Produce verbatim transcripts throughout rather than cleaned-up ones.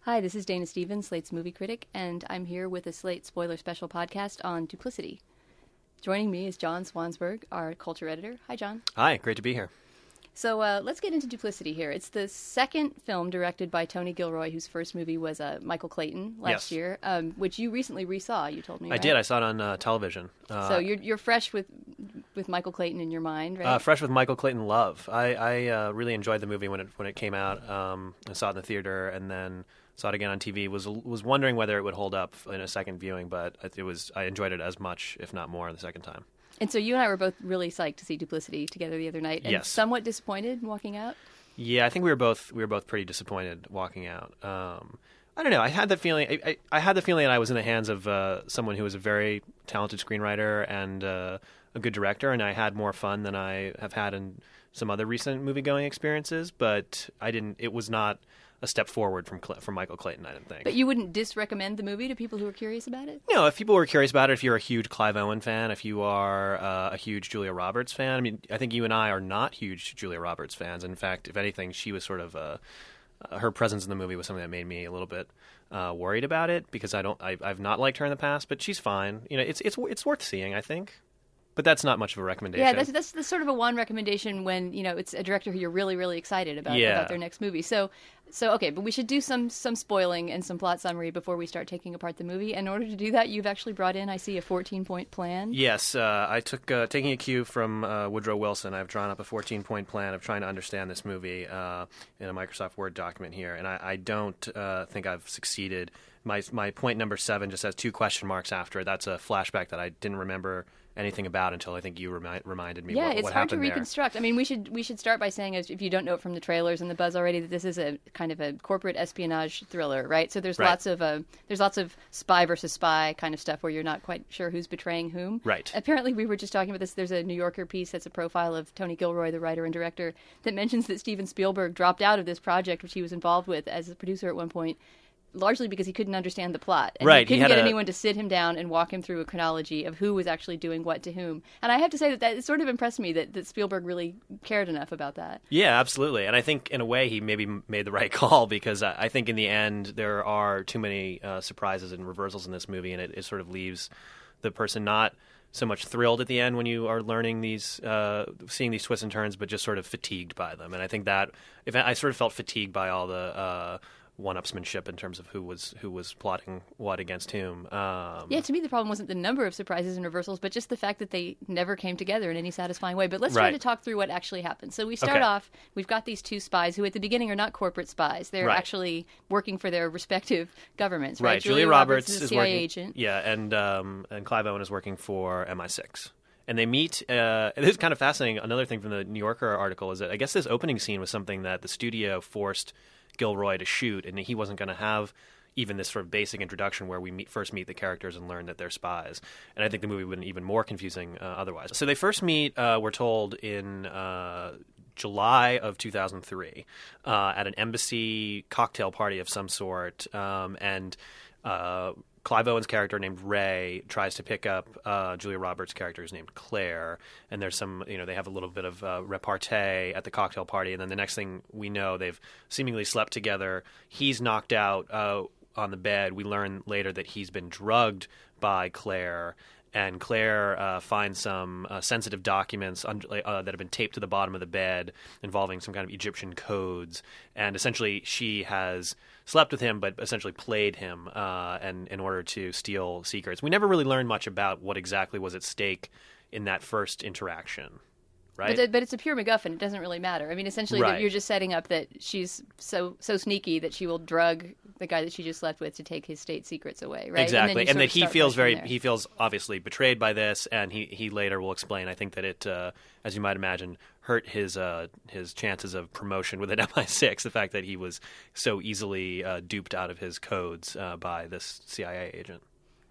Hi, this is Dana Stevens, Slate's movie critic, and I'm here with a Slate spoiler special podcast on Duplicity. Joining me is John Swansburg, our culture editor. Hi, John. Hi, great to be here. So uh, let's get into Duplicity here. It's the second film directed by Tony Gilroy, whose first movie was uh, Michael Clayton last yes. year, um, which you recently resaw, you told me, I right? did. I saw it on uh, television. Uh, so you're you're fresh with with Michael Clayton in your mind, right? Uh, fresh with Michael Clayton love. I, I uh, really enjoyed the movie when it when it came out. Um, I saw it in the theater and then saw it again on T V. Was was wondering whether it would hold up in a second viewing, but it was I enjoyed it as much, if not more, the second time. And so you and I were both really psyched to see Duplicity together the other night, and yes. somewhat disappointed walking out. Yeah, I think we were both we were both pretty disappointed walking out. Um, I don't know. I had that feeling. I, I, I had the feeling that I was in the hands of uh, someone who was a very talented screenwriter and uh, a good director, and I had more fun than I have had in some other recent movie-going experiences. But I didn't. It was not a step forward from from Michael Clayton, I didn't think. But you wouldn't disrecommend the movie to people who are curious about it? No, if people were curious about it, if you're a huge Clive Owen fan, if you are uh, a huge Julia Roberts fan, I mean, I think you and I are not huge Julia Roberts fans. In fact, if anything, she was sort of uh, uh, her presence in the movie was something that made me a little bit uh, worried about it because I don't, I, I've not liked her in the past, but she's fine. You know, it's it's it's worth seeing, I think. But that's not much of a recommendation. Yeah, that's, that's that's sort of a one recommendation when, you know, it's a director who you're really, really excited about, yeah. about their next movie. So, so okay, but we should do some some spoiling and some plot summary before we start taking apart the movie. And in order to do that, you've actually brought in, I see, a fourteen-point plan. Yes, uh, I took, uh, taking a cue from uh, Woodrow Wilson, I've drawn up a fourteen-point plan of trying to understand this movie uh, in a Microsoft Word document here. And I, I don't uh, think I've succeeded. My, my point number seven just has two question marks after it. That's a flashback that I didn't remember anything about until I think you remi- reminded me yeah, what, it's what hard happened to reconstruct. there. I mean, we should we should start by saying, if you don't know it from the trailers and the buzz already, that this is a kind of a corporate espionage thriller, right? So there's right. lots of uh, there's lots of spy versus spy kind of stuff where you're not quite sure who's betraying whom. Right. Apparently, we were just talking about this. There's a New Yorker piece that's a profile of Tony Gilroy, the writer and director, that mentions that Steven Spielberg dropped out of this project, which he was involved with as a producer at one point, largely because he couldn't understand the plot. And right. he couldn't he get a... anyone to sit him down and walk him through a chronology of who was actually doing what to whom. And I have to say that that sort of impressed me that, that Spielberg really cared enough about that. Yeah, absolutely. And I think in a way he maybe made the right call because I think in the end there are too many uh, surprises and reversals in this movie, and it, it sort of leaves the person not so much thrilled at the end when you are learning these, uh, seeing these twists and turns, but just sort of fatigued by them. And I think that if I sort of felt fatigued by all the uh, one-upsmanship in terms of who was who was plotting what against whom. Um, yeah, to me the problem wasn't the number of surprises and reversals, but just the fact that they never came together in any satisfying way. But let's right. try to talk through what actually happened. So we start okay. off, we've got these two spies who at the beginning are not corporate spies. They're right. actually working for their respective governments, right? Right. Julia, Julia Roberts, Roberts is a is C I A working, agent. Yeah, and um, and Clive Owen is working for M I six. And they meet, uh, it is kind of fascinating. Another thing from the New Yorker article is that I guess this opening scene was something that the studio forced Gilroy to shoot, and he wasn't going to have even this sort of basic introduction where we meet, first meet the characters and learn that they're spies. And I think the movie would have been even more confusing uh, otherwise. So they first meet, uh, we're told, in uh, July of two thousand three uh, at an embassy cocktail party of some sort, um, and uh, Clive Owen's character named Ray tries to pick up uh, Julia Roberts' character who's named Claire, and there's some, you know, they have a little bit of uh, repartee at the cocktail party, and then the next thing we know, they've seemingly slept together. He's knocked out uh, on the bed. We learn later that he's been drugged by Claire, and Claire uh, finds some uh, sensitive documents un- uh, that have been taped to the bottom of the bed involving some kind of Egyptian codes, and essentially she has slept with him, but essentially played him uh, and in order to steal secrets. We never really learned much about what exactly was at stake in that first interaction, right? But, but it's a pure MacGuffin. It doesn't really matter. I mean, essentially, right. you're just setting up that she's so so sneaky that she will drug the guy that she just slept with to take his state secrets away, right? Exactly, and, and that he feels very there. he feels obviously betrayed by this, and he, he later will explain. I think that it, uh, as you might imagine, hurt his uh, his chances of promotion within M I six. The fact that he was so easily uh, duped out of his codes uh, by this C I A agent.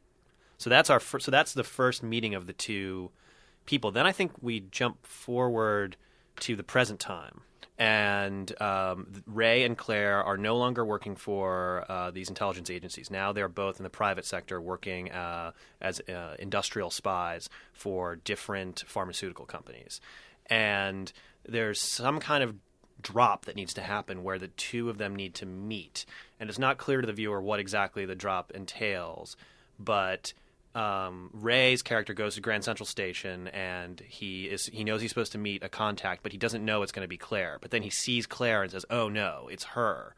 So that's our fir- so that's the first meeting of the two people. Then I think we jump forward to the present time. And um, Ray and Claire are no longer working for uh, these intelligence agencies. Now they're both in the private sector working uh, as uh, industrial spies for different pharmaceutical companies. And there's some kind of drop that needs to happen where the two of them need to meet. And it's not clear to the viewer what exactly the drop entails, but um, Ray's character goes to Grand Central Station, and he is he knows he's supposed to meet a contact, but he doesn't know it's going to be Claire. But then he sees Claire and says, oh no, it's her.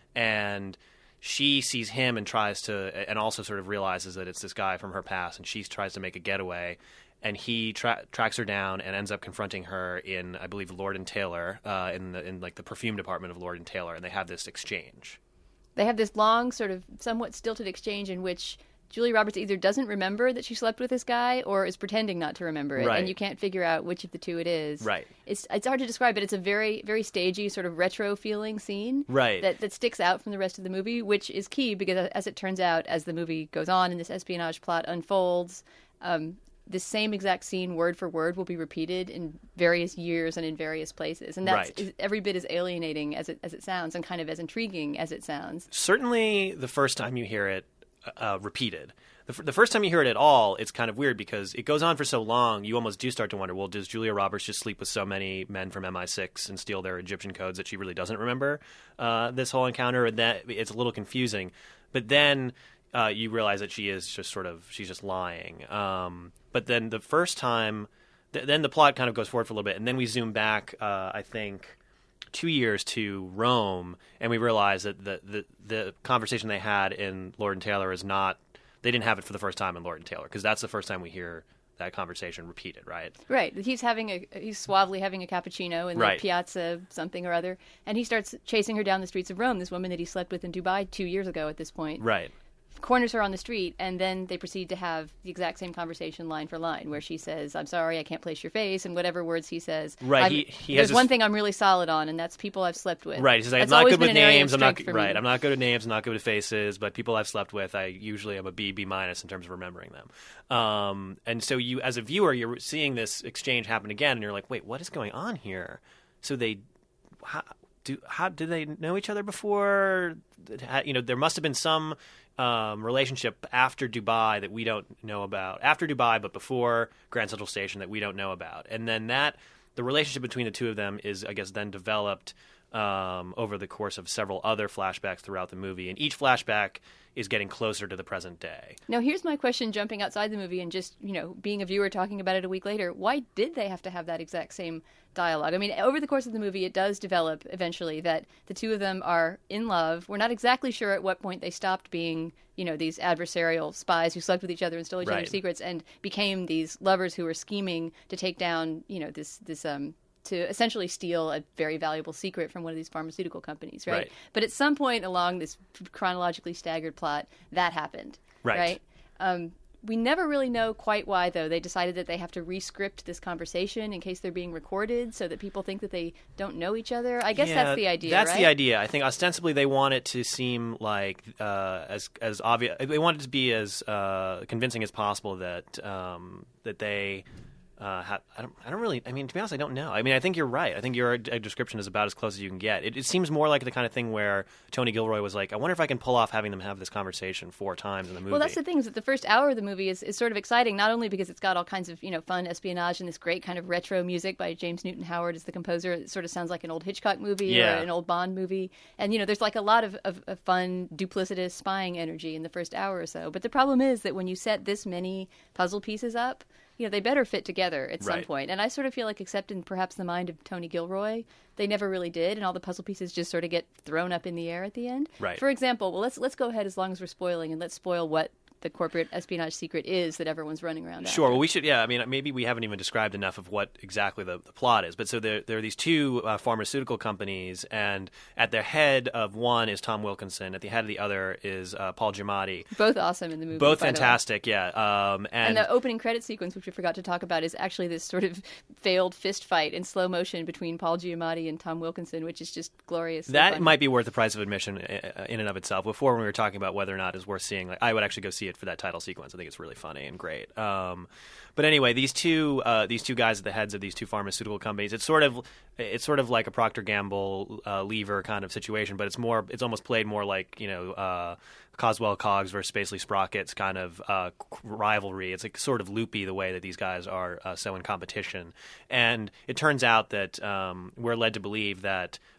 And she sees him and tries to, and also sort of realizes that it's this guy from her past, and she tries to make a getaway. And he tra- tracks her down and ends up confronting her in, I believe, Lord and Taylor, uh, in the in like the perfume department of Lord and Taylor, and they have this exchange. They have this long, sort of somewhat stilted exchange in which Julia Roberts either doesn't remember that she slept with this guy or is pretending not to remember it, right. and you can't figure out which of the two it is. Right. It's it's hard to describe, but it's a very very stagey, sort of retro feeling scene. Right. That that sticks out from the rest of the movie, which is key because, as it turns out, as the movie goes on and this espionage plot unfolds. Um, the same exact scene, word for word, will be repeated in various years and in various places. And that's right. every bit as alienating as it as it sounds and kind of as intriguing as it sounds. Certainly the first time you hear it uh, repeated. The, f- the first time you hear it at all, it's kind of weird because it goes on for so long, you almost do start to wonder, well, does Julia Roberts just sleep with so many men from M I six and steal their Egyptian codes that she really doesn't remember uh, this whole encounter? And that it's a little confusing. But then uh, you realize that she is just sort of, she's just lying. Um But then the first time, th- then the plot kind of goes forward for a little bit, and then we zoom back, uh, I think, two years to Rome, and we realize that the, the the conversation they had in Lord and Taylor is not, they didn't have it for the first time in Lord and Taylor, because that's the first time we hear that conversation repeated, right? Right. He's having a he's suavely having a cappuccino in the right. piazza something or other, and he starts chasing her down the streets of Rome, this woman that he slept with in Dubai two years ago at this point. Right. Corners her on the street, and then they proceed to have the exact same conversation line for line, where she says, I'm sorry, I can't place your face, and whatever words he says. Right. He, he there's has one this... thing I'm really solid on, and that's people I've slept with. Right. He's like, I'm that's not good been with an area names. of I'm not strength for right. me. I'm not good at names. I'm not good at faces. But people I've slept with, I usually am a B, B minus in terms of remembering them. Um, and so you, as a viewer, you're seeing this exchange happen again, and you're like, wait, what is going on here? So they, how do how did they know each other before? You know, there must have been some um, relationship after Dubai that we don't know about. After Dubai, but before Grand Central Station that we don't know about. And then that the relationship between the two of them is, I guess, then developed um, over the course of several other flashbacks throughout the movie. And each flashback is getting closer to the present day. Now, here's my question, jumping outside the movie and just, you know, being a viewer talking about it a week later. Why did they have to have that exact same dialogue? I mean, over the course of the movie, it does develop eventually that the two of them are in love. We're not exactly sure at what point they stopped being, you know, these adversarial spies who slept with each other and stole each right. other's secrets and became these lovers who were scheming to take down, you know, this, this, um, to essentially steal a very valuable secret from one of these pharmaceutical companies, right? right? But at some point along this chronologically staggered plot, that happened, right? right? Um, we never really know quite why, though. They decided that they have to re-script this conversation in case they're being recorded so that people think that they don't know each other. I guess yeah, that's the idea, That's right? the idea. I think ostensibly they want it to seem like uh, as as obvious. They want it to be as uh, convincing as possible that um, that they... Uh, ha- I don't. I don't really. I mean, to be honest, I don't know. I mean, I think you're right. I think your uh, description is about as close as you can get. It, it seems more like the kind of thing where Tony Gilroy was like, "I wonder if I can pull off having them have this conversation four times in the movie." Well, that's the thing is that the first hour of the movie is, is sort of exciting, not only because it's got all kinds of, you know, fun espionage and this great kind of retro music by James Newton Howard as the composer. It sort of sounds like an old Hitchcock movie yeah. or an old Bond movie, and you know, there's like a lot of, of, of fun, duplicitous spying energy in the first hour or so. But the problem is that when you set this many puzzle pieces up, you know, they better fit together at some right. point. And I sort of feel like, except in perhaps the mind of Tony Gilroy, they never really did, and all the puzzle pieces just sort of get thrown up in the air at the end. Right. For example, well, let's let's go ahead as long as we're spoiling, and let's spoil what the corporate espionage secret is that everyone's running around Sure. after. Well, we should, yeah, I mean, maybe we haven't even described enough of what exactly the, the plot is. But so there, there are these two uh, pharmaceutical companies, and at the head of one is Tom Wilkinson. At the head of the other is uh, Paul Giamatti. Both awesome in the movie. Both by the way. fantastic, yeah. Um, and, And the opening credit sequence, which we forgot to talk about, is actually this sort of failed fist fight in slow motion between Paul Giamatti and Tom Wilkinson, which is just glorious. that might be worth the price of admission in and of itself. Before, when we were talking about whether or not it's worth seeing, like, I would actually go see it for that title sequence. I think it's really funny and great. Um, but anyway, these two uh, these two guys at the heads of these two pharmaceutical companies, it's sort of it's sort of like a Procter Gamble uh, Lever kind of situation, but it's more it's almost played more like, you know, uh, Coswell Cogs versus Spacely Sprockets kind of uh, rivalry. It's like sort of loopy the way that these guys are uh, so in competition. And it turns out that um, we're led to believe that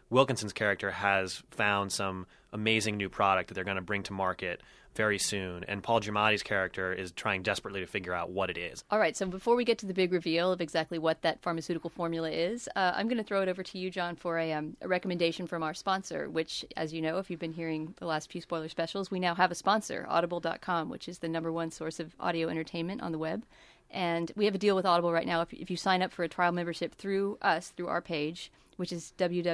Wilkinson's character has found some amazing new product that they're going to bring to market very soon, and Paul Giamatti's character is trying desperately to figure out what it is. All right, so before we get to the big reveal of exactly what that pharmaceutical formula is, uh, I'm going to throw it over to you, John, for a, um, a recommendation from our sponsor, which, as you know, if you've been hearing the last few spoiler specials, we now have a sponsor, audible dot com, which is the number one source of audio entertainment on the web. And we have a deal with Audible right now. If, if you sign up for a trial membership through us, through our page, which is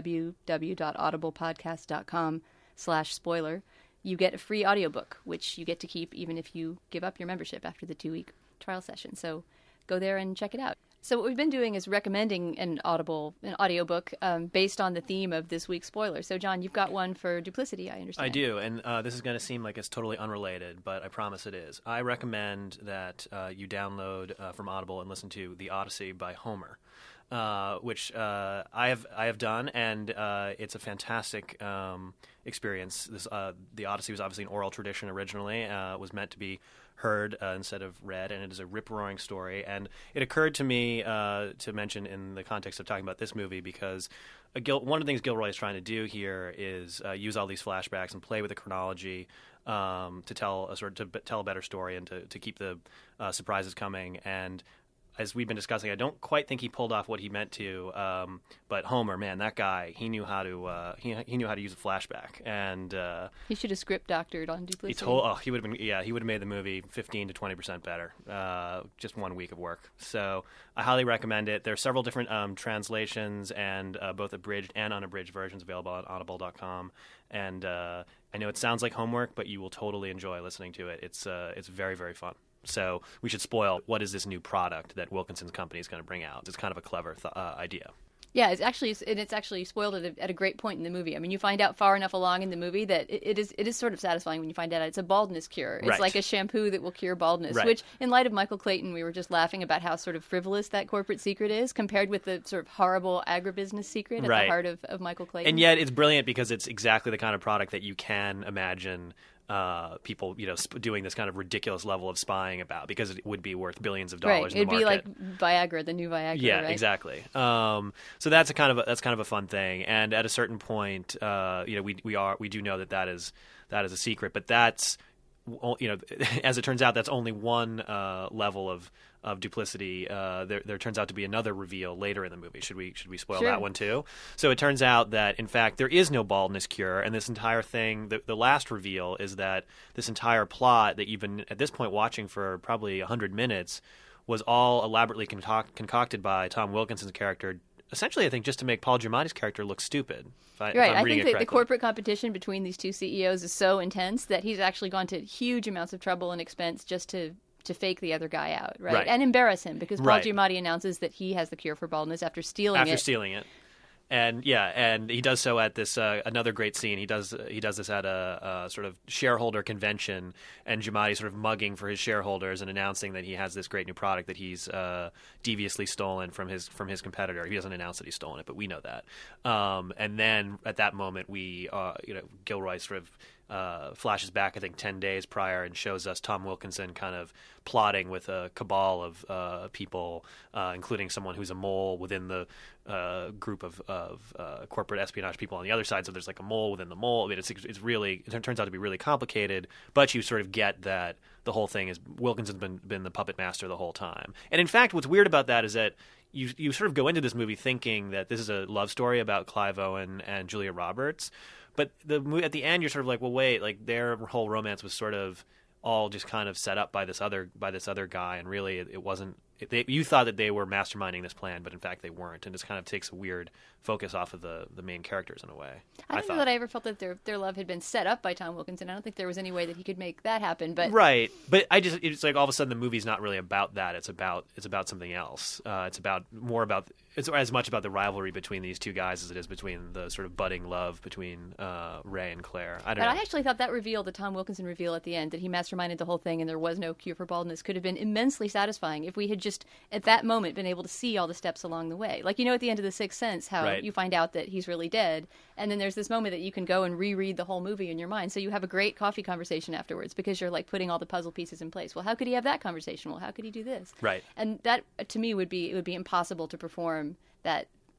www.audiblepodcast.com slash spoiler, you get a free audiobook, which you get to keep even if you give up your membership after the two-week trial session. So go there and check it out. So what we've been doing is recommending an Audible, an audiobook um, based on the theme of this week's spoiler. So, John, you've got one for Duplicity, I understand. I do, and uh, this is going to seem like it's totally unrelated, but I promise it is. I recommend that uh, you download uh, from Audible and listen to The Odyssey by Homer. Uh, which uh, I have I have done, and uh, it's a fantastic um, experience. This uh, the Odyssey was obviously an oral tradition originally. Uh, it was meant to be heard uh, instead of read, and it is a rip-roaring story. And it occurred to me uh, to mention in the context of talking about this movie because a Gil- one of the things Gilroy is trying to do here is uh, use all these flashbacks and play with the chronology um, to tell a sort of to b- tell a better story and to to keep the uh, surprises coming. And as we've been discussing, I don't quite think he pulled off what he meant to. Um, but Homer, man, that guy, he knew how to uh, he he knew how to use a flashback, and uh, he should have script doctored on Duplicity. He told, oh, he would have been yeah, he would have made the movie fifteen to twenty percent better. Uh, just one week of work. So I highly recommend it. There are several different um, translations and uh, both abridged and unabridged versions available at audible dot com. And uh, I know it sounds like homework, but you will totally enjoy listening to it. It's uh, it's very very fun. So we should spoil what is this new product that Wilkinson's company is going to bring out. It's kind of a clever th- uh, idea. Yeah, it's actually and it's actually spoiled at a, at a great point in the movie. I mean, you find out far enough along in the movie that it, it is it is sort of satisfying when you find out it's a baldness cure. It's right. like a shampoo that will cure baldness. Right. Which, in light of Michael Clayton, we were just laughing about how sort of frivolous that corporate secret is compared with the sort of horrible agribusiness secret at right. the heart of, of Michael Clayton. And yet, it's brilliant because it's exactly the kind of product that you can imagine. Uh, people, you know, sp- doing this kind of ridiculous level of spying about because it would be worth billions of dollars. Right, it'd in the be market. like Viagra, the new Viagra. Yeah, right? exactly. Um, so that's a kind of a, that's kind of a fun thing. And at a certain point, uh, you know, we we are we do know that that is that is a secret, but that's you know, as it turns out, that's only one uh, level of. Of Duplicity. Uh, there, there turns out to be another reveal later in the movie. Should we should we spoil sure. that one too? So it turns out that in fact there is no baldness cure, and this entire thing, the, the last reveal is that this entire plot that you've been at this point watching for probably a hundred minutes was all elaborately concoct- concocted by Tom Wilkinson's character. Essentially, I think just to make Paul Giamatti's character look stupid. If I, right. if I'm I reading think it that the correctly. corporate competition between these two C E Os is so intense that he's actually gone to huge amounts of trouble and expense just to. to fake the other guy out, right? right. And embarrass him because Paul right. Giamatti announces that he has the cure for baldness after stealing after it. After stealing it. And yeah, and he does so at this uh, another great scene. He does he does this at a, a sort of shareholder convention, and Giamatti sort of mugging for his shareholders and announcing that he has this great new product that he's uh, deviously stolen from his from his competitor. He doesn't announce that he's stolen it, but we know that. Um, and then at that moment, we uh, you know Gilroy sort of. Uh, flashes back, I think, ten days prior and shows us Tom Wilkinson kind of plotting with a cabal of uh, people, uh, including someone who's a mole within the uh, group of, of uh, corporate espionage people on the other side. So there's like a mole within the mole. I mean, it's, it's really, it turns out to be really complicated, but you sort of get that the whole thing is Wilkinson's been, been the puppet master the whole time. And in fact, what's weird about that is that you you sort of go into this movie thinking that this is a love story about Clive Owen and Julia Roberts. But the at the end, you're sort of like, well, wait, like their whole romance was sort of all just kind of set up by this other by this other guy, and really it, it wasn't. It, they, you thought that they were masterminding this plan, but in fact they weren't, and it just kind of takes a weird focus off of the, the main characters in a way. I don't I know thought. that I ever felt that their their love had been set up by Tom Wilkinson. I don't think there was any way that he could make that happen. But right, but I just it's like all of a sudden the movie's not really about that. It's about it's about something else. Uh, it's about more about it's as much about the rivalry between these two guys as it is between the sort of budding love between uh, Ray and Claire. I don't but know. I actually thought that reveal, the Tom Wilkinson reveal at the end, that he masterminded the whole thing and there was no cure for baldness, could have been immensely satisfying if we had just at that moment been able to see all the steps along the way. Like, you know, at the end of The Sixth Sense, how Right. you find out that he's really dead, and then there's this moment that you can go and reread the whole movie in your mind. So you have a great coffee conversation afterwards because you're like putting all the puzzle pieces in place. Well, how could he have that conversation? Well, how could he do this? Right. And that to me would be it would be impossible to perform that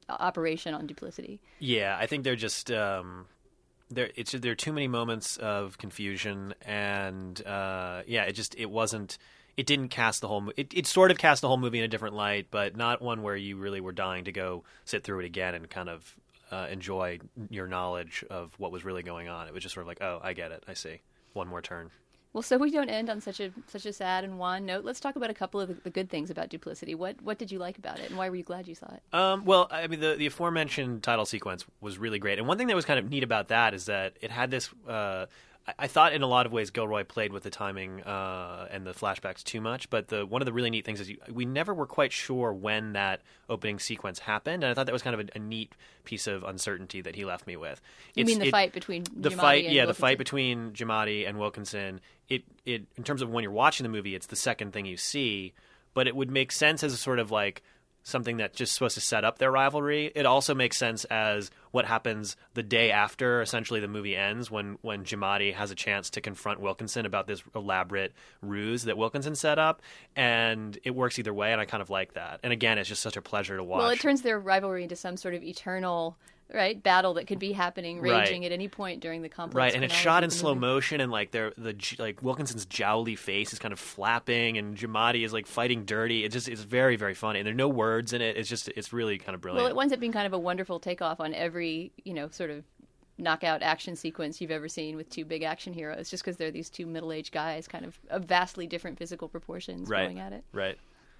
operation on duplicity. Yeah, I think they're just um, there. It's there are too many moments of confusion, and uh, yeah, it just it wasn't. It didn't cast the whole. Mo- it it sort of cast the whole movie in a different light, but not one where you really were dying to go sit through it again and kind of uh, enjoy your knowledge of what was really going on. It was just sort of like, oh, I get it. I see. One more turn. Well, so we don't end on such a such a sad and wan note. Let's talk about a couple of the, the good things about Duplicity. What what did you like about it, and why were you glad you saw it? Um, well, I mean, the the aforementioned title sequence was really great, and one thing that was kind of neat about that is that it had this. Uh, I, I thought in a lot of ways Gilroy played with the timing uh, and the flashbacks too much, but the one of the really neat things is you, we never were quite sure when that opening sequence happened, and I thought that was kind of a, a neat piece of uncertainty that he left me with. You It's, mean the it, fight between the Giamatti fight, and yeah, Wilkinson? the fight between Giamatti and Wilkinson. It it in terms of when you're watching the movie, it's the second thing you see, but it would make sense as a sort of like something that's just supposed to set up their rivalry. It also makes sense as what happens the day after essentially the movie ends, when when Giamatti has a chance to confront Wilkinson about this elaborate ruse that Wilkinson set up, and it works either way, and I kind of like that. And again, it's just such a pleasure to watch. Well, it turns their rivalry into some sort of eternal, right, battle that could be happening, raging Right. at any point during the complex. Right, and it's chronology shot of in the slow movie. motion, and like they're the like Wilkinson's jowly face is kind of flapping, and Giamatti is like fighting dirty. It just it's very very funny, and there are no words in it. It's just it's really kind of brilliant. Well, it winds up being kind of a wonderful takeoff on every, you know, sort of knockout action sequence you've ever seen with two big action heroes, just because they're these two middle-aged guys, kind of of vastly different physical proportions, right, going at it. right.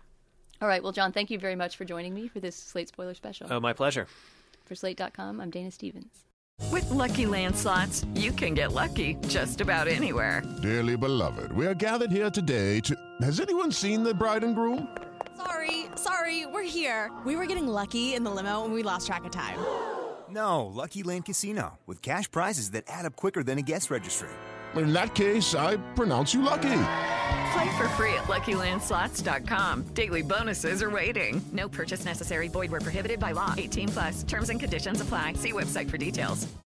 All right, well, John, thank you very much for joining me for this Slate Spoiler Special. Oh, my pleasure. For Slate dot com, I'm Dana Stevens. With Lucky Land Slots, you can get lucky just about anywhere. Dearly beloved, we are gathered here today to... Has anyone seen the bride and groom? Sorry, sorry, we're here. We were getting lucky in the limo and we lost track of time. No, Lucky Land Casino, with cash prizes that add up quicker than a guest registry. In that case, I pronounce you lucky. Play for free at Lucky Land Slots dot com. Daily bonuses are waiting. No purchase necessary. Void where prohibited by law. eighteen plus. Terms and conditions apply. See website for details.